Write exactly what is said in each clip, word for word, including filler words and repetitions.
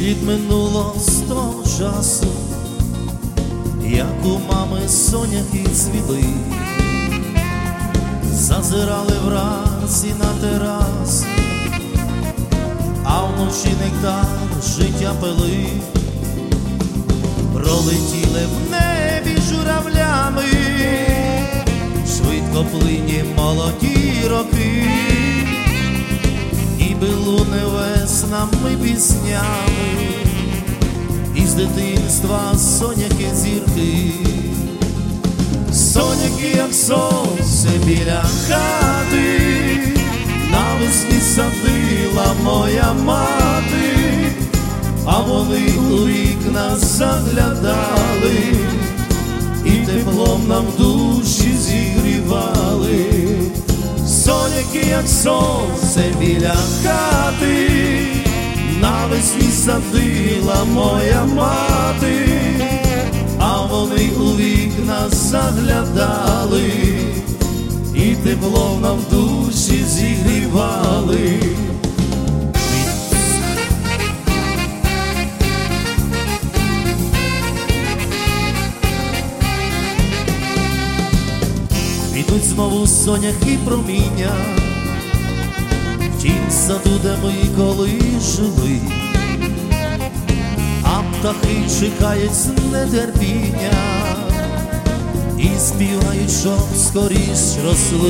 літ минуло з того часу, як у мами соняхи цвіли, зазирали вранці на терасу, а вночі нектар життя пили. Пролетіли в небі журавлями, швидко плині молоді роки, ніби луни веснами піснями, із дитинства соняхи зірки. Соняхи, як сонце біля хати, навесні садила моя мати, а вони у вікна заглядали і теплом нам душі зігрівали. Соняхи, як сонце біля хати, навесні садила моя мати, а вони у вікна заглядали і теплом нам душі зігрівали. Ідуть знову соняхи проміння в тім саду, де ми колись жили, а птахи чекають з нетерпіння і співають, щоб скоріш росли.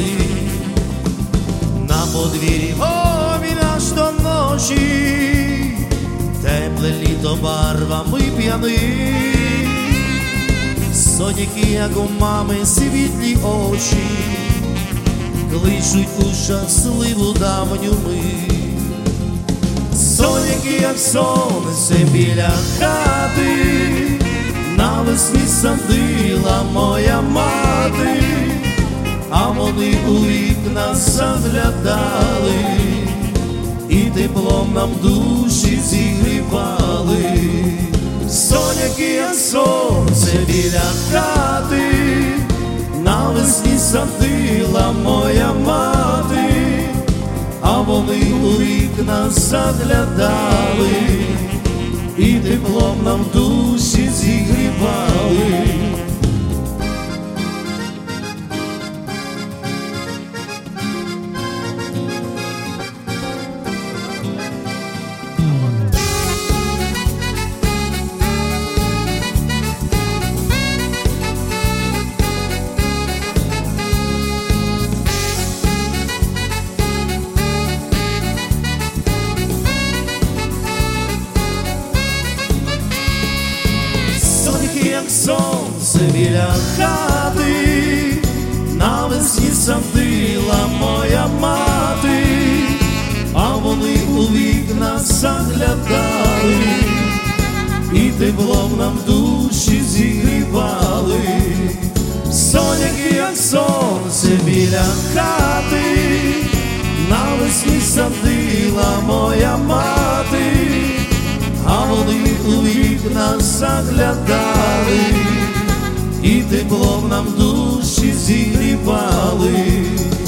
На подвір'ї гомін аж до ночі, тепле літо барвами п'янить. Соняхи, як у мами світлі очі, кличуть у щасливу давню мить. Соняхи, як сонце біля хати, навесні садила моя мати, а вони у вікна заглядали і теплом нам душі зігрівали. Соняхи, як сонце біля хати, навесні садила моя мати, а вони у вікна заглядали і теплом нам душі зігрівали. Як сонце біля хати, навесні садила моя мати, а вони у вікна заглядали і теплом нам душі зігрівали. Соняхи, як сонце біля хати, навесні садила моя мати, а вони у вікна заглядали і теплом нам душі зігрівали.